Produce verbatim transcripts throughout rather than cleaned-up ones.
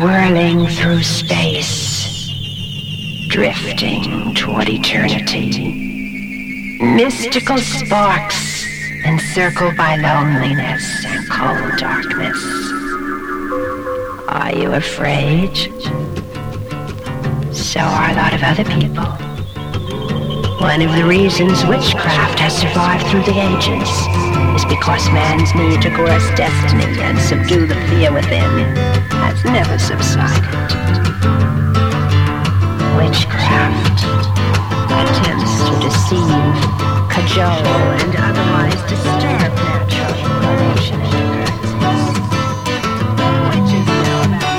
whirling through space, drifting toward eternity. Mystical sparks encircled by loneliness and cold darkness. Are you afraid? So are a lot of other people. One of the reasons witchcraft has survived through the ages is because man's need to coerce destiny and subdue the fear within has never subsided. Witchcraft attempts to deceive, cajole, and otherwise disturb natural inclination and occurrences. Witches know about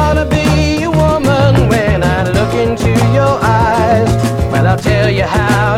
I'll tell you how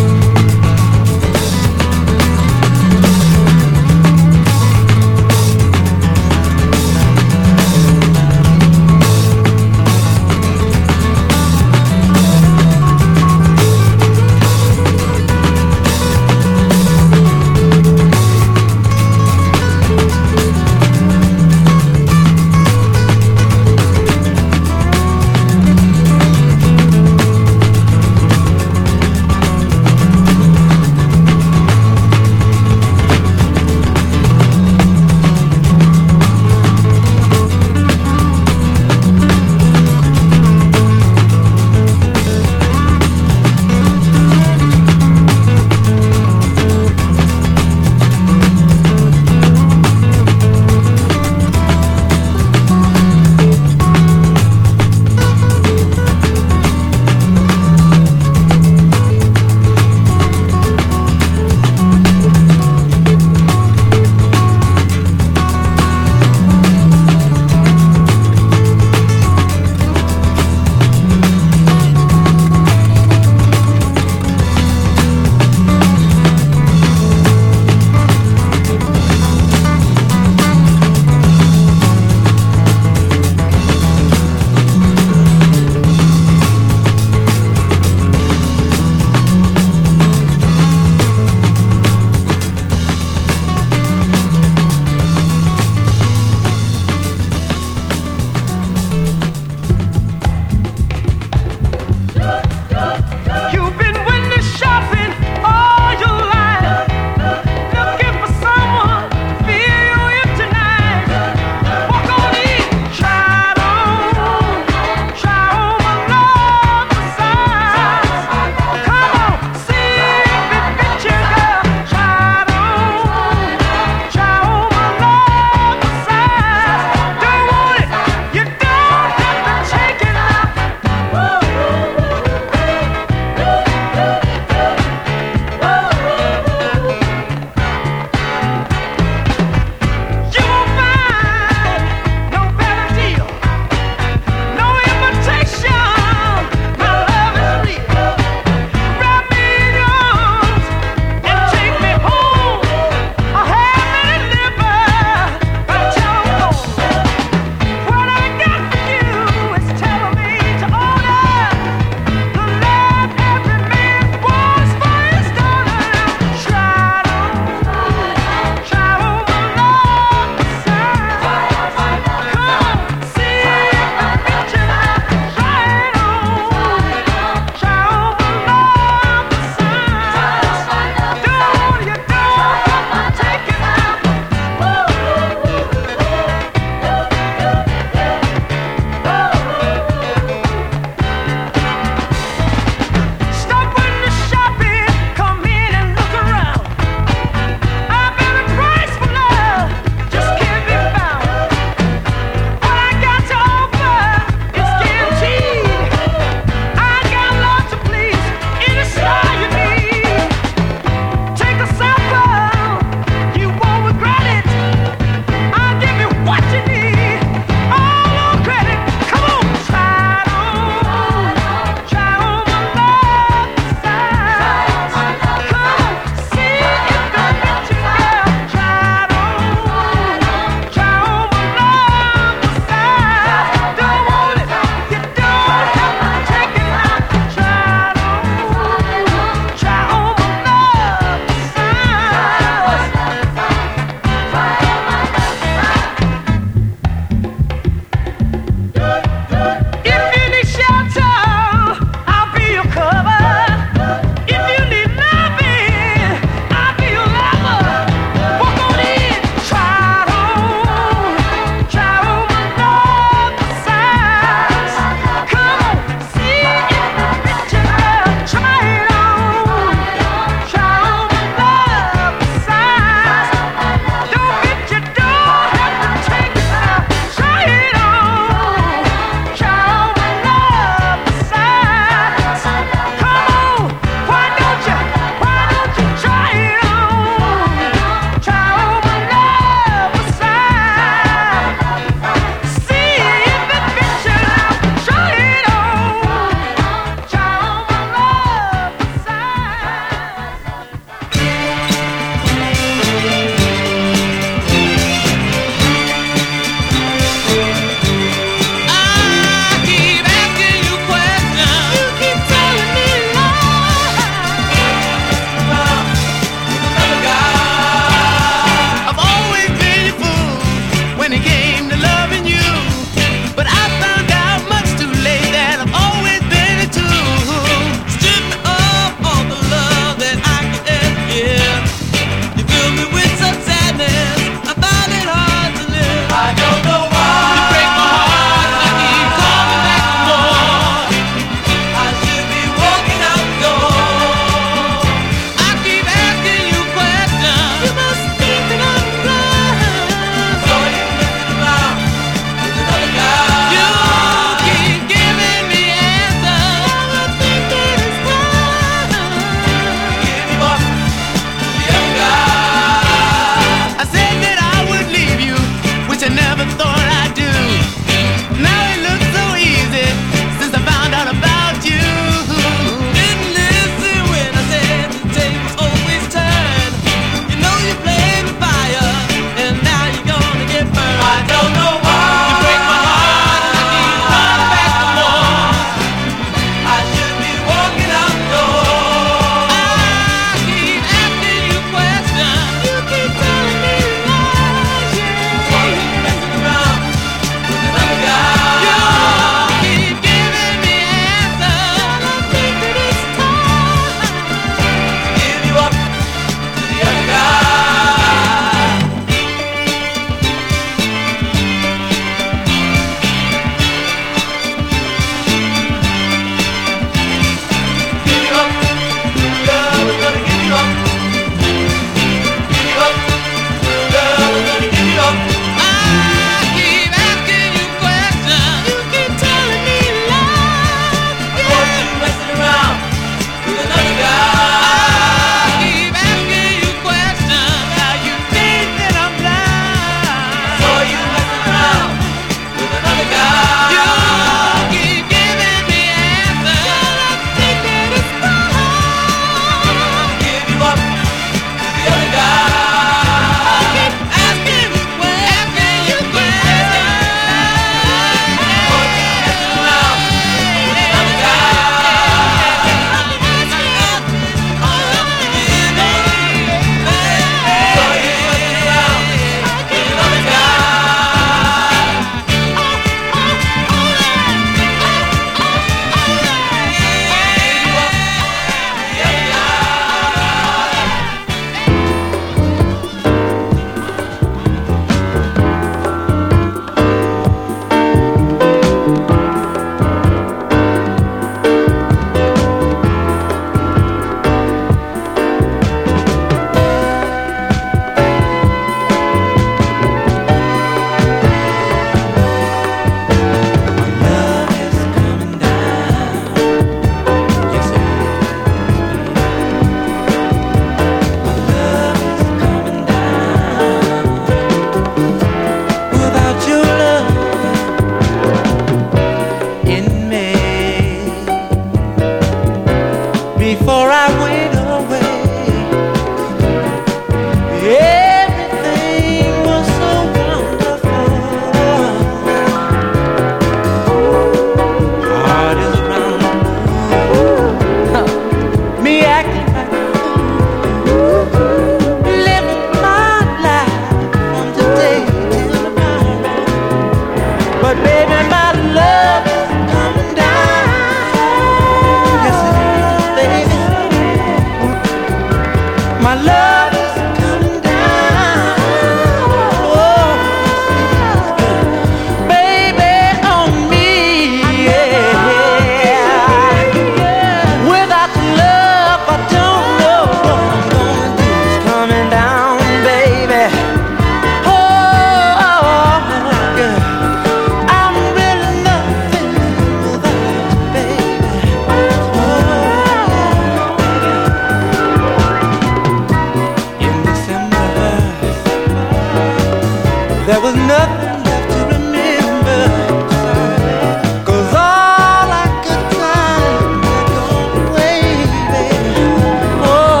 there was nothing left to remember. 'Cause all I could find had gone away, baby. Oh,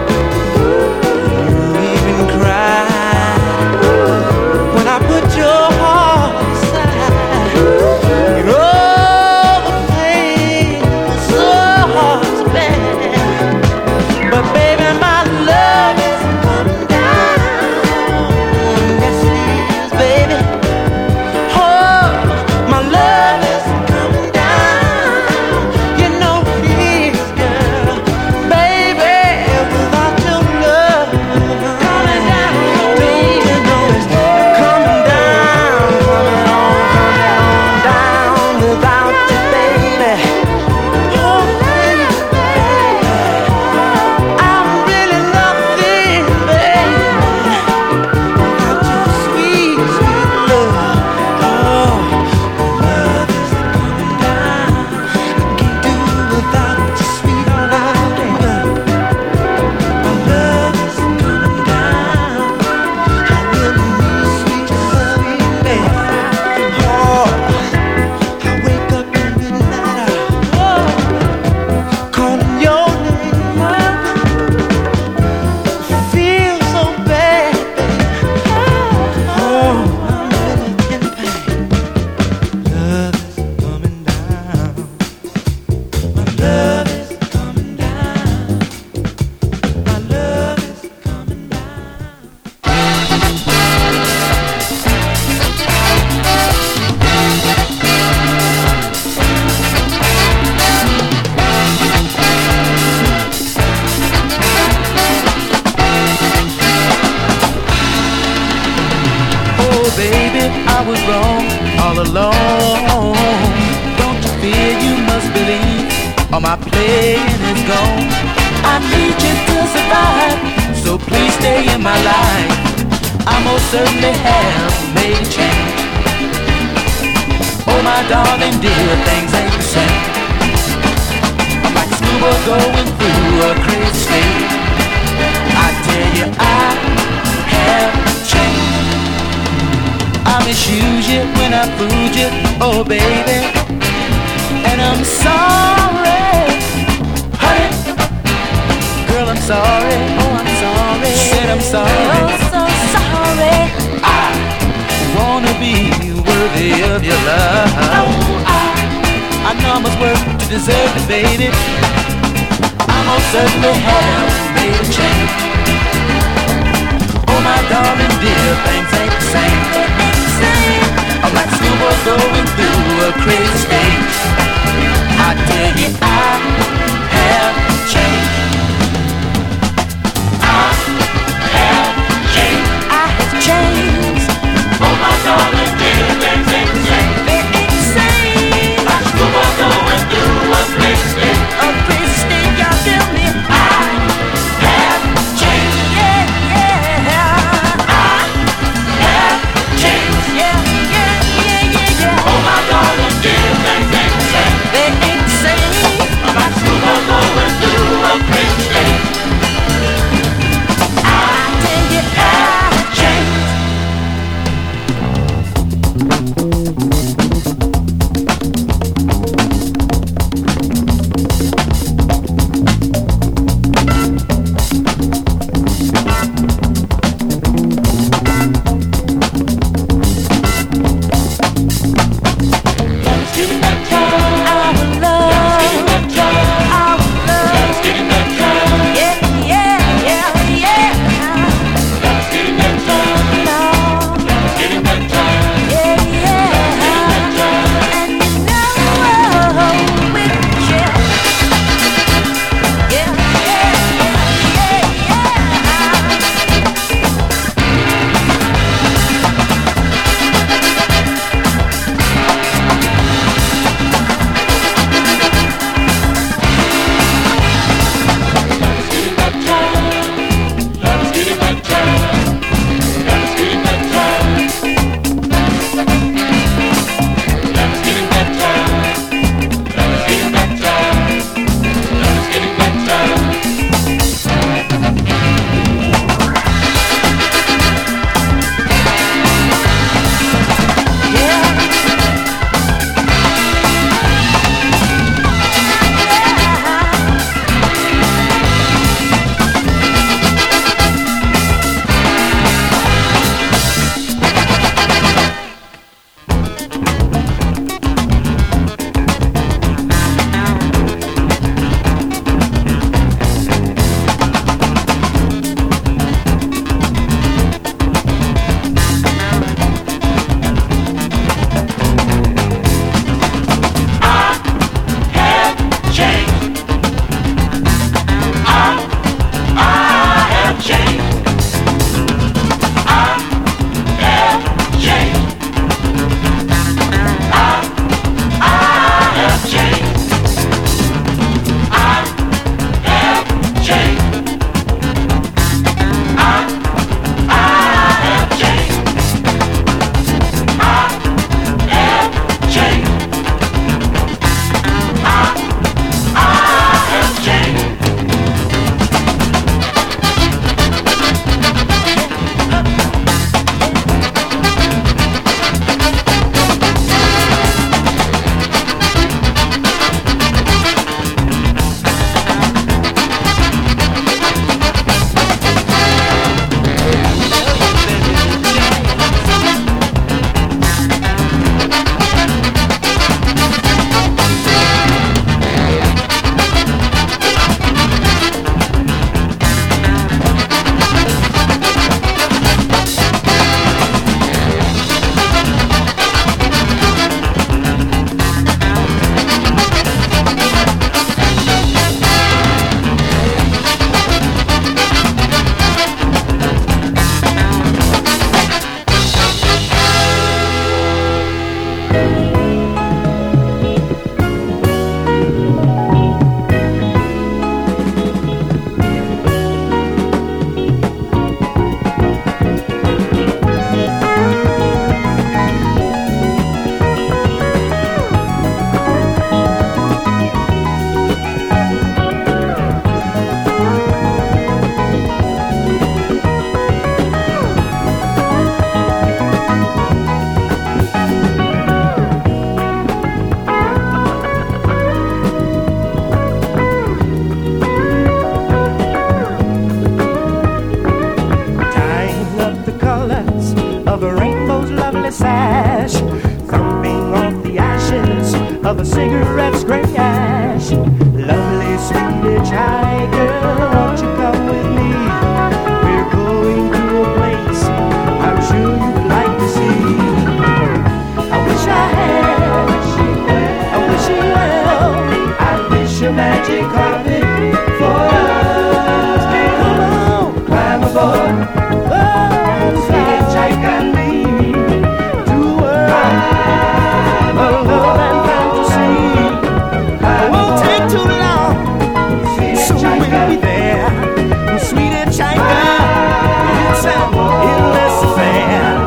you even cried when I put your heart aside. You know the pain was so hard to bear, but baby, my love is coming down. Yes, it is, baby. Oh, my love is coming down. You know it is, girl. Baby, without your love coming down, don't you know it's coming down, coming on, coming on down without you, baby. Oh, baby, I'm really nothing, baby, without your sweet, sweet love. Oh, my love is coming down. I can't do without your sweet love, baby. My love is coming down. I really need sweet, sweet baby. Oh, I wake up in the midnight, oh, calling your name. Feel so bad, baby. Oh, I'm really in pain. Love is coming down. My love is coming down. My love is coming down. Oh baby, I was wrong all along. Don't you fear, you must believe all my playing is gone. I need you to survive, so please stay in my life. I most certainly have made a change. Oh my darling dear, things ain't the same. I'm like a scuba going through a crazy state. I tell you I have changed. I misuse you when I fooled you, oh baby. And I'm sorry, honey. Girl, I'm sorry, oh I'm sorry. Said I'm sorry, oh so sorry. I wanna be worthy of your love. Oh, I, I know I must work to deserve it, baby. I most certainly have made a change. Oh my darling dear, things ain't the same. I'm like scuba going through a crazy stage. I tell you I have changed. I have changed. I have changed. Oh my darling dear, things ain't the same. They ain't the same. Like scuba going through a crazy stage. A crazy stage, y'all tell me I have changed. Yeah, yeah. I have changed. Yeah, yeah, yeah, yeah, yeah. Oh my darling dear, things ain't the same. They ain't the same. I'm like scuba a sash, thumping off the ashes of a cigarette's gray ash. Lovely sweet hitchhiker, won't you come with me? We're going to a place I'm sure you'd like to see. I wish I had, I wish you well, I wish a magic carpet for us. Come on, climb aboard, oh, hitchhiker and me, to a love and fantasy. It won't take too long, so we'll be there. Sweet hitchhiker, it's an endless affair.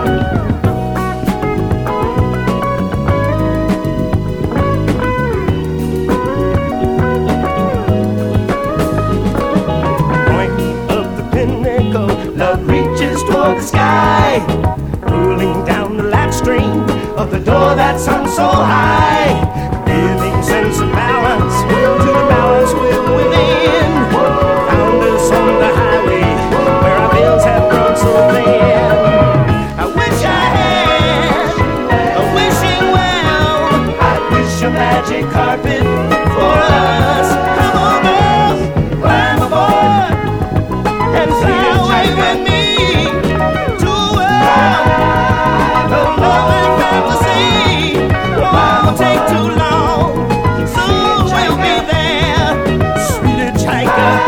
Point of the pinnacle, love reaches toward the sky, pulling down the latch string of the door that's hung so high, giving sense of balance to the balance will within. Found us on the highway where our veils have grown so thin. I wish I had a wishing well, I wish a magic carpet for us. Come on, girls, climb aboard and fly away with me to a world of love and fantasy. Won't take too long, so we'll be there. Sweet hitchhiker,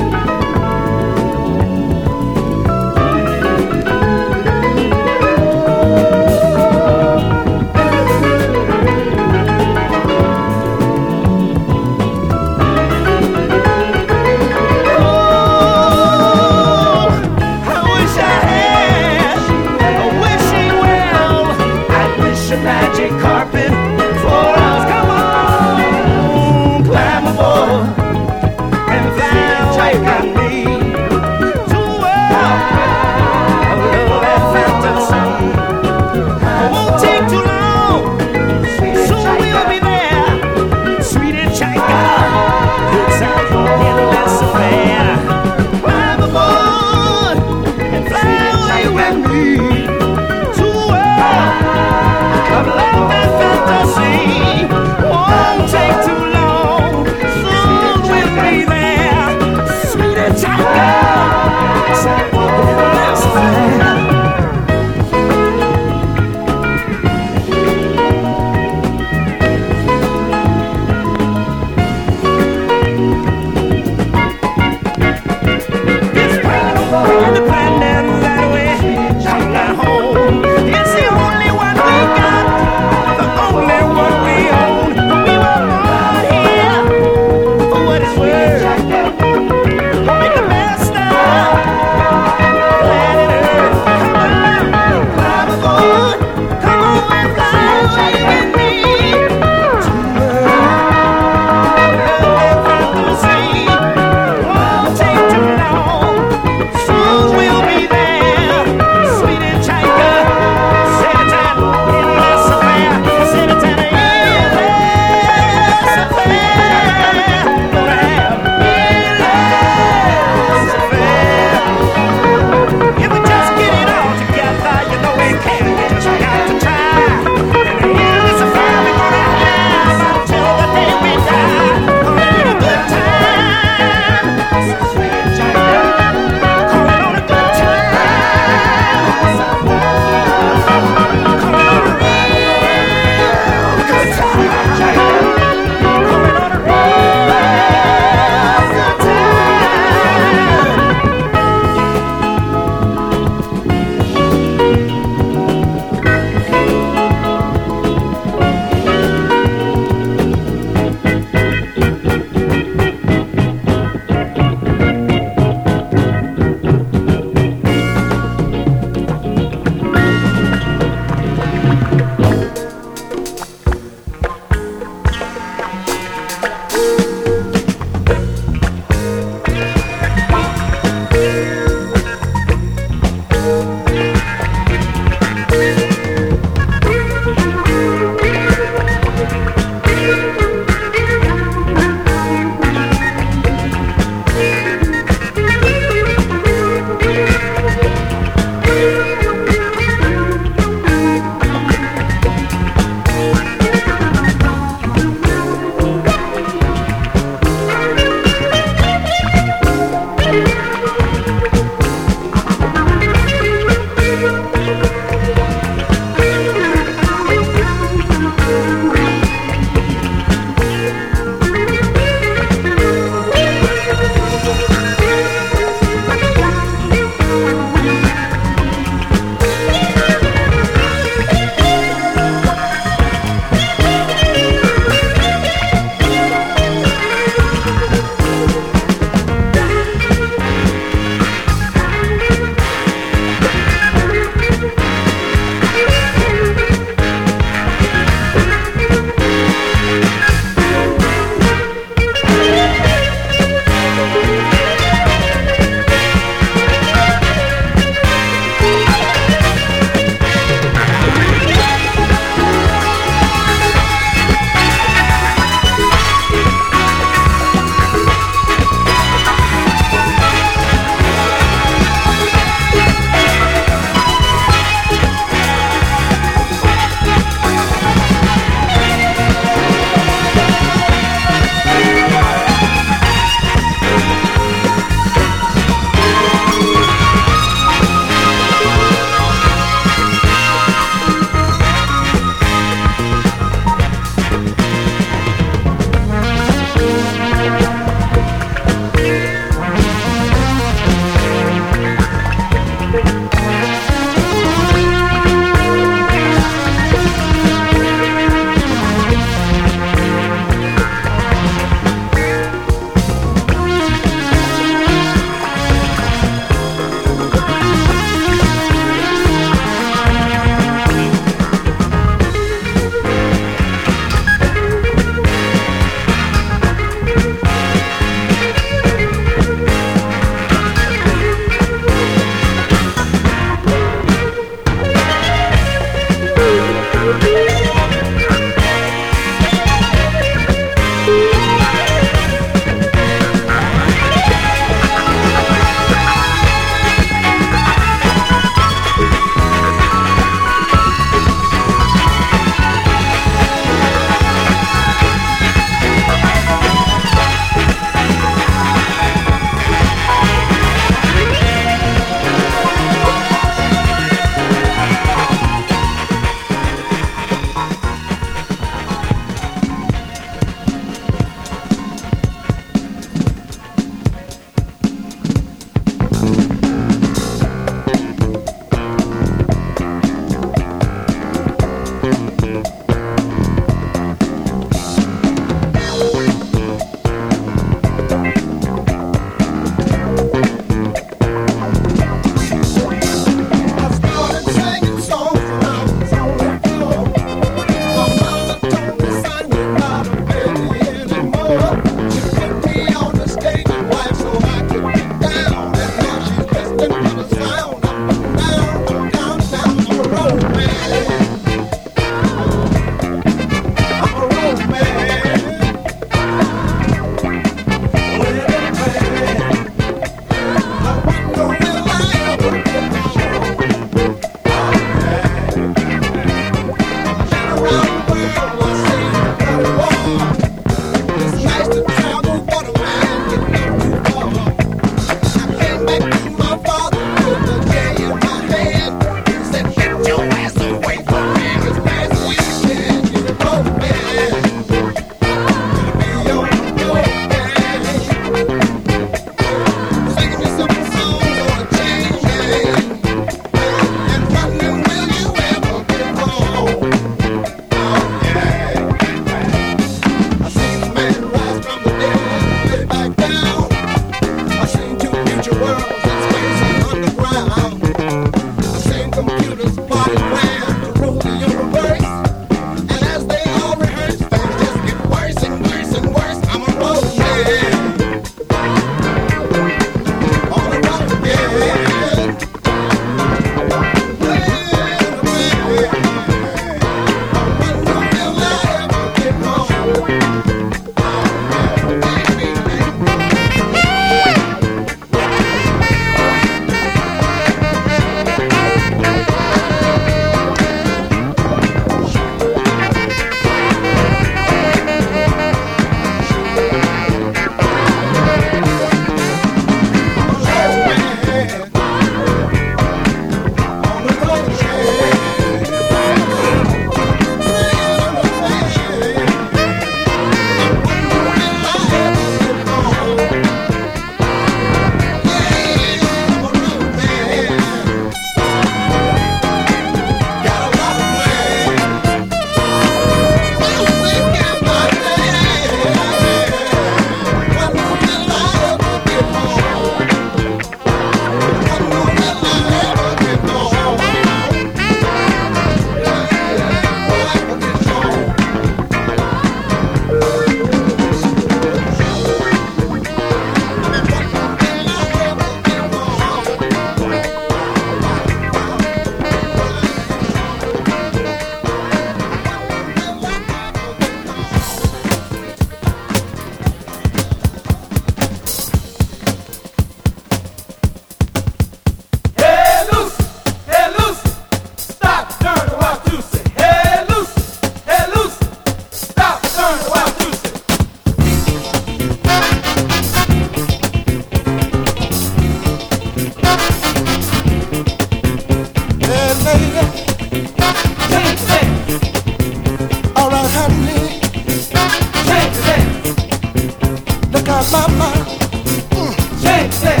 my, my. Mm. Change that.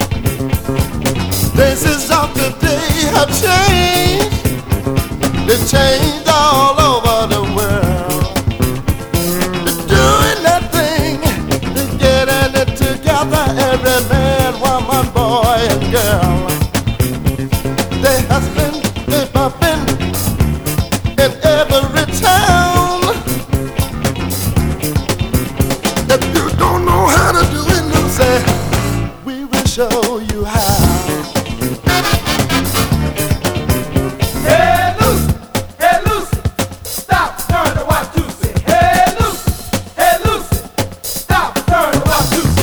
Places of the day have changed. They changed all over the world. They're doing that thing, they're getting it together. Every man, woman, boy, and girl. They hustling, they bumping in every town. If you don't know how to do it, no, say, we will show you how. Hey Lucy, hey Lucy, stop, turn to watch Lucy. Hey Lucy, hey Lucy, stop, turn to watch Lucy.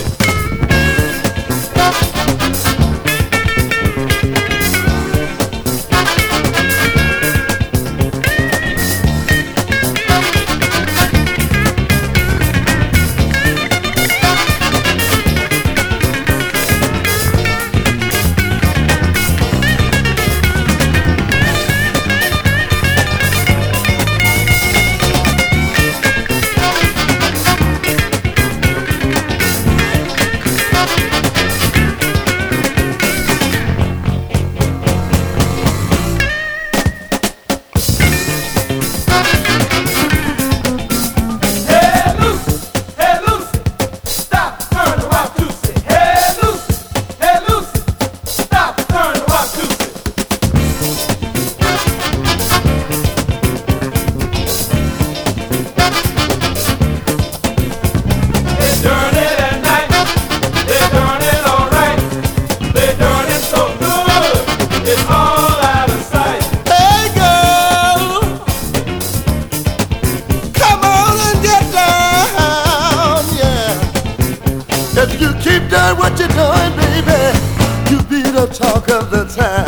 Hey Lucy, hey Lucy, stop, turn to watch Lucy. Hey Lucy, hey Lucy, stop, turn to watch Lucy. They doing it at night, they doing it all right, they doing it so good, it's all out of sight. Hey girl, come on and get down, yeah. If you keep doing what you're doing, baby, you be the talk of the town.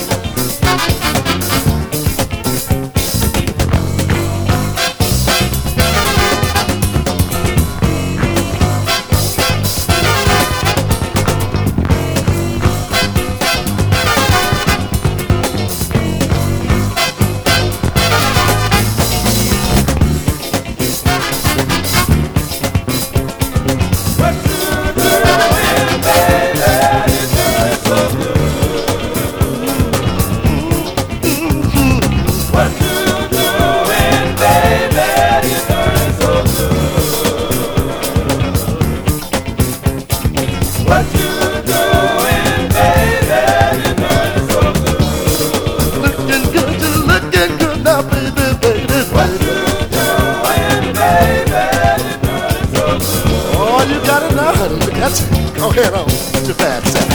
What you doing, baby? You're doing so good. What you doing, baby? You're doing so good. What you doing, baby? You're doing so good. Looking good, you're looking good now, baby, baby, What baby. you doing, baby? You're doing so good. Oh, you got it now, honey. Look at you. Go ahead on. Too bad, Sam.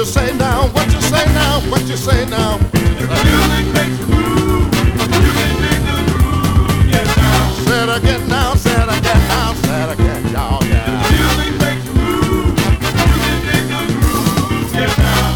you say now? What you say now? What you say now? If the music makes you move, you can dig the groove. Get down. Say it again now. Say it again now. Say it again, y'all. Yeah. If the music makes you move, you can dig the groove. Get down.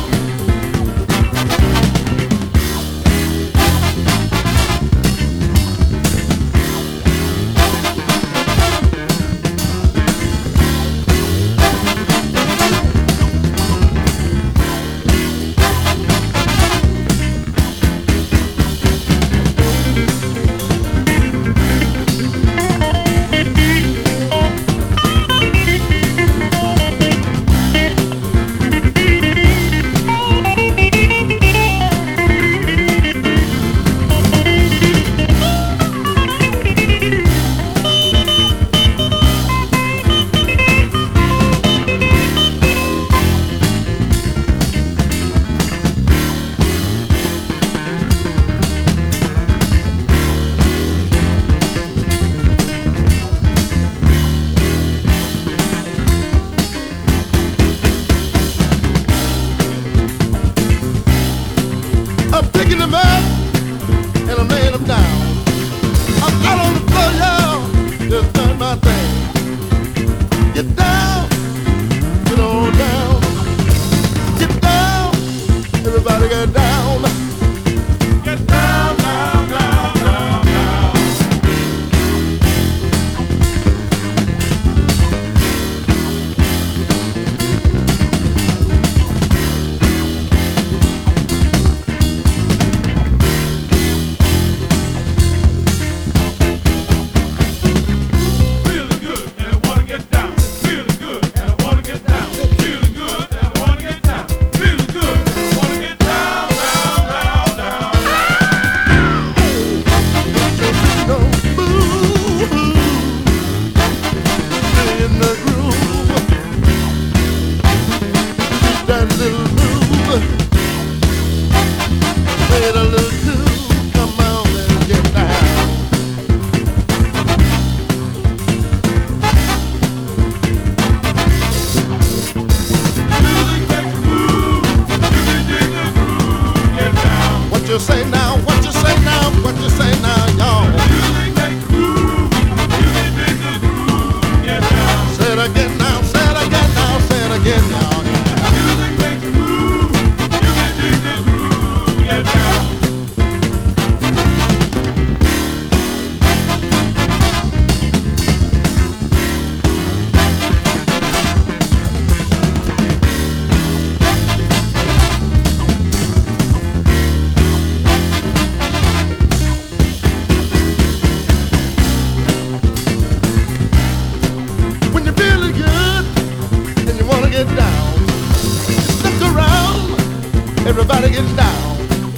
Everybody get down.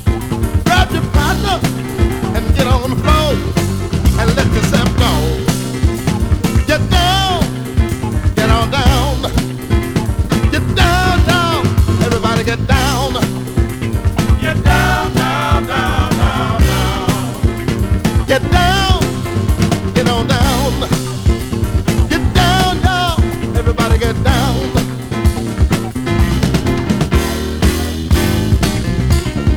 Grab your partner and get on the floor and let yourself go. Get down, get on down. Get down, down. Everybody get down. Get down, down, down, down, down. Get down, get on down. Get down, down. Everybody get down.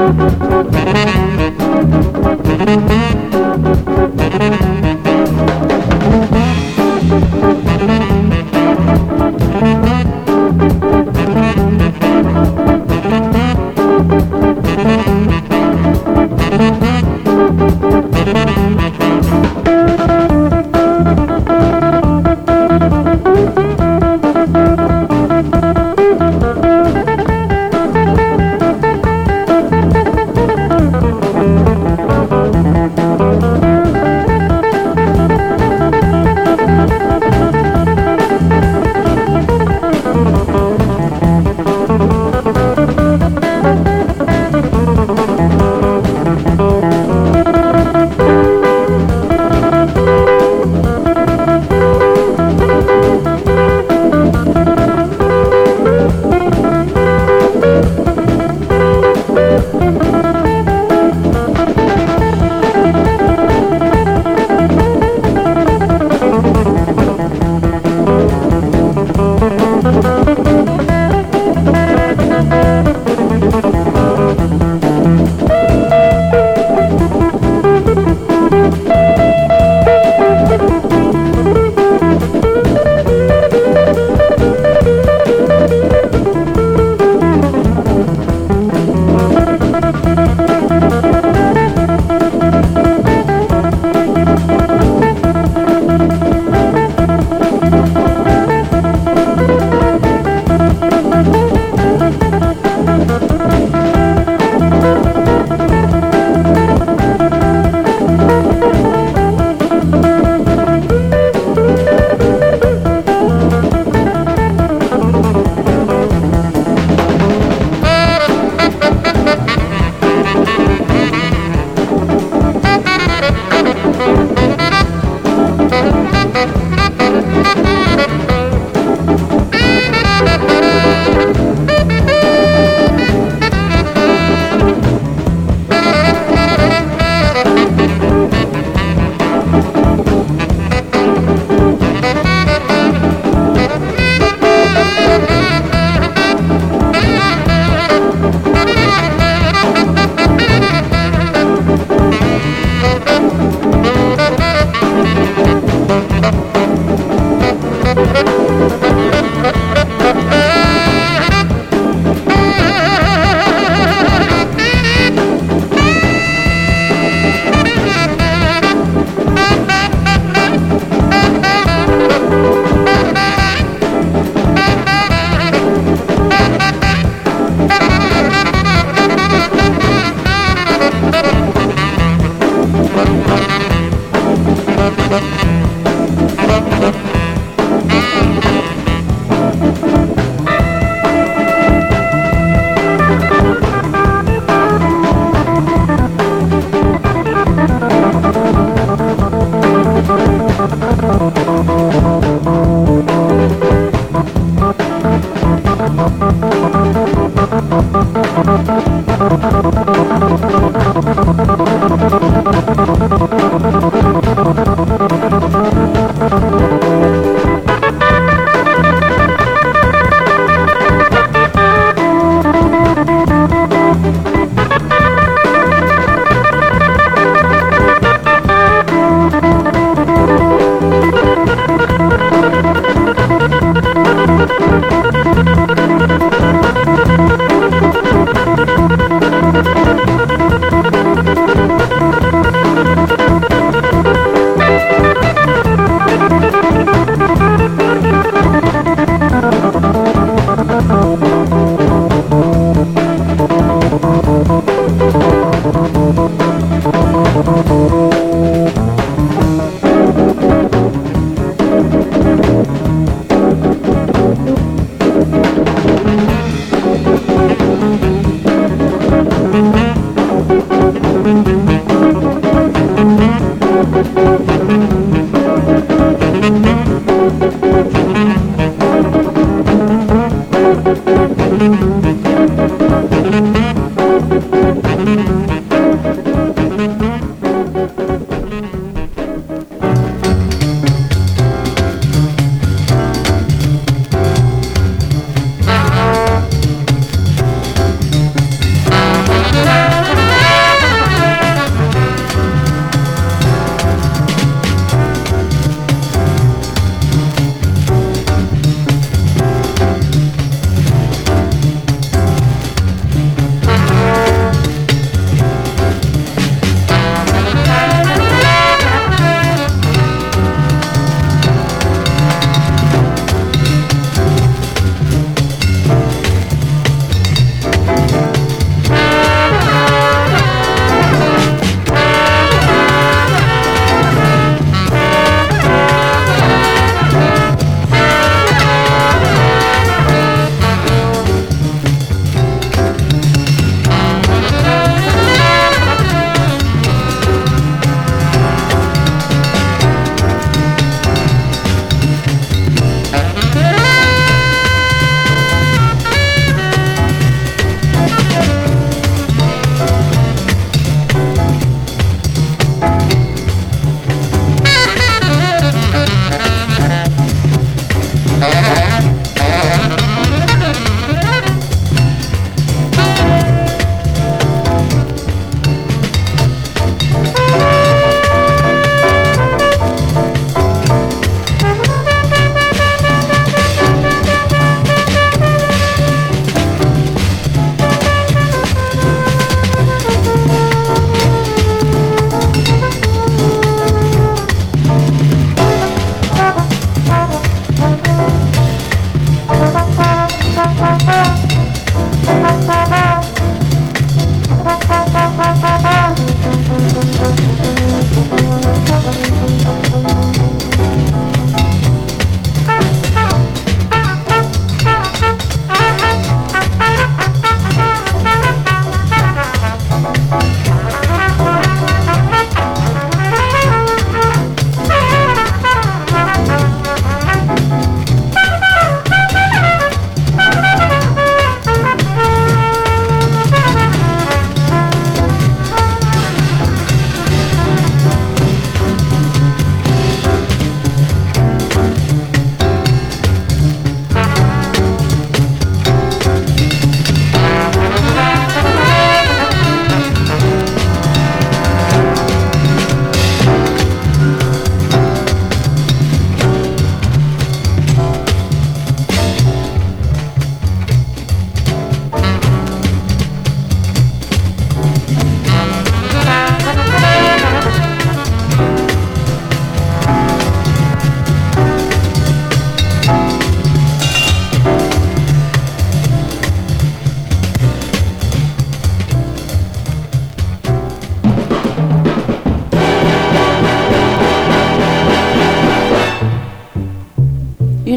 Thank you.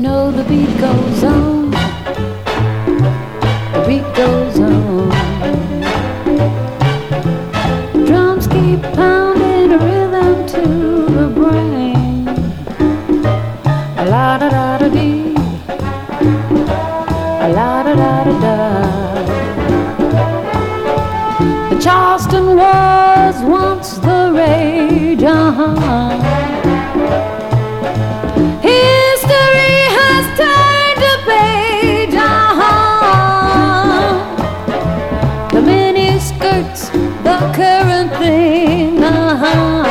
You know the beat goes on, the beat goes on. Drums keep pounding a rhythm to the brain. A la da da da dee, a la da da da da. The Charleston was once the rage, uh-huh. History has turned a page, uh-huh. The mini skirts, the current thing, uh-huh.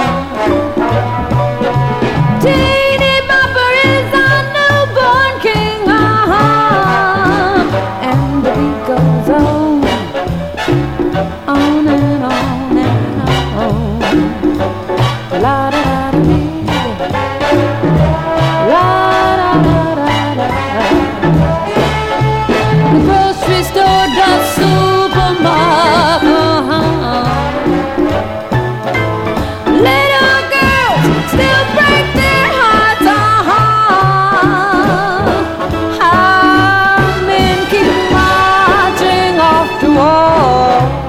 Teeny bopper is our newborn king, uh-huh. And the beat goes on, on and on and on. La da da da dee, la da da da da. The grocery store, the supermarket, uh-huh. Little girls still break their hearts, uh-huh. How men keep marching off to war.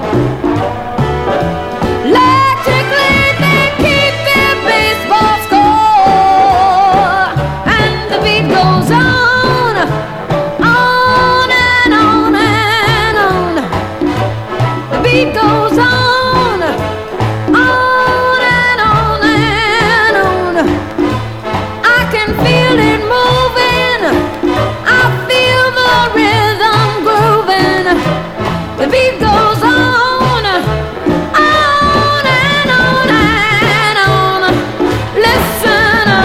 Electrically they keep their baseball score. And the beat goes on, on and on and on. The beat goes on, on and on and on. I can feel it moving, I feel the rhythm grooving. The beat goes on, on and on and on. Listen up.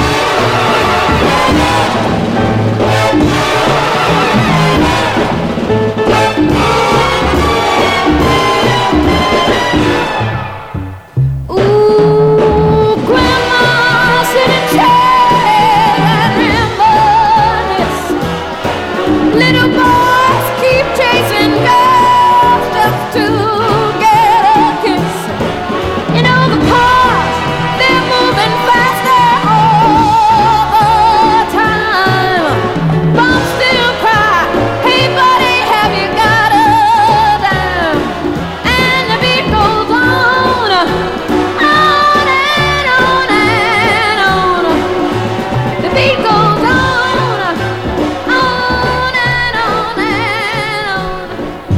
Ooh, grandma sitting chair and reminisce. Little boys keep chasing girls just to get a kiss. You know the cars, they're moving faster all the time. Moms still cry, hey buddy, have you got a dime? And the beat goes on, on and on and on. The beat goes on, on and on and on.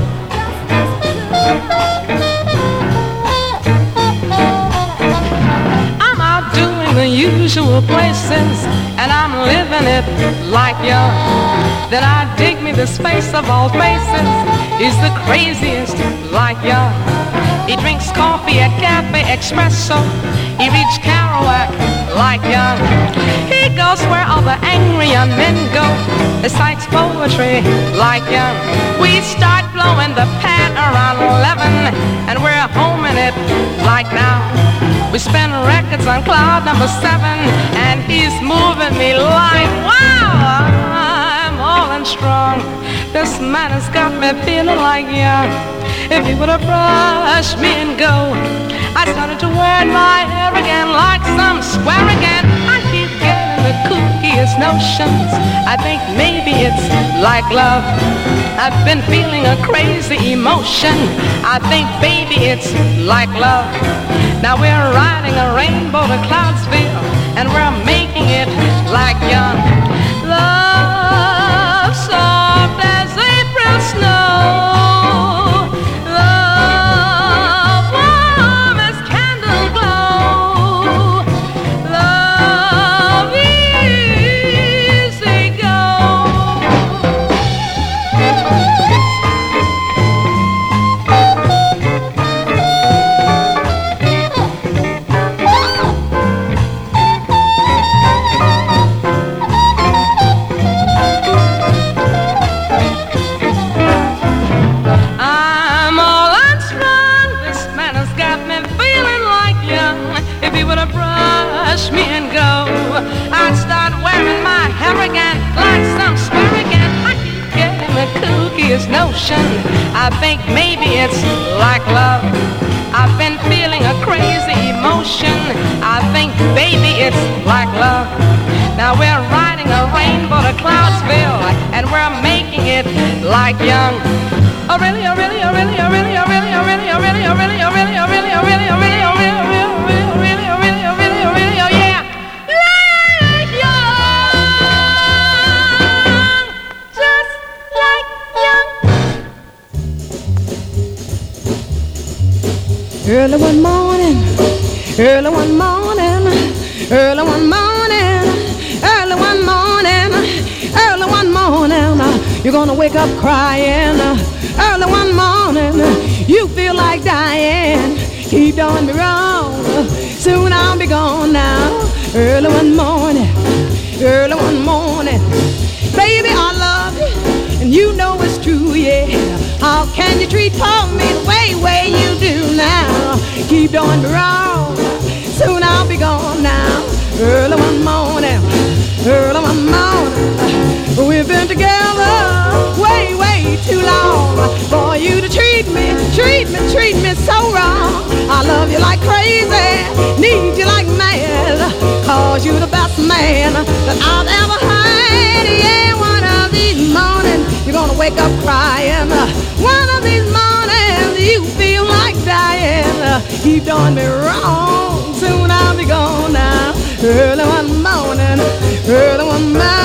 I'm out doing the usual places, and I'm living it like young. Then I dig me the space of all places. He's the craziest like young. He drinks coffee at Cafe Espresso. He reads Kerouac like young. He goes where all the angry young men go. Recites poetry like young. We start blowing the pad around eleven, and we're home in it like now. We spin records on cloud number seven, and he's moving me like wow. I'm all and strong. This man has got me feeling like young. If he would have brushed me and go, I started to wear my hair again like some square again. I keep getting the kookiest notions. I think maybe it's like love. I've been feeling a crazy emotion. I think baby it's like love. Now we're riding a rainbow to Cloudsville, and we're making it like young. Love soft as April snow. Love warm as candle glow. Love easy go. Notion. I think maybe it's like love. I've been feeling a crazy emotion. I think baby it's like love. Now we're riding a rainbow to like young. Oh really, oh really, oh really, oh really, oh really, oh really, oh really, oh really, oh really, oh really, oh really, oh really, oh really, oh really, oh really, oh really, oh really, oh really, oh really, oh yeah. Like young, just like young. Early one morning, early one morning, early one morning, early one morning, early one morning, you're gonna wake up crying. Early one morning, you feel like dying. Keep doing me wrong, soon I'll be gone now. Early one morning, early one morning, baby, I love you, and you know it's true, yeah. How can you treat poor me the way, way you do now? Keep doing me wrong, soon I'll be gone now. Early one morning, early one morning, we've been together way, way too long for you to treat me, treat me, treat me so wrong. I love you like crazy, need you like mad, cause you're the best man that I've ever had. Yeah, one of these mornings you're gonna wake up crying. One of these mornings you feel like dying. Keep doing me wrong, soon I'll be gone now. Early one morning, early one morning.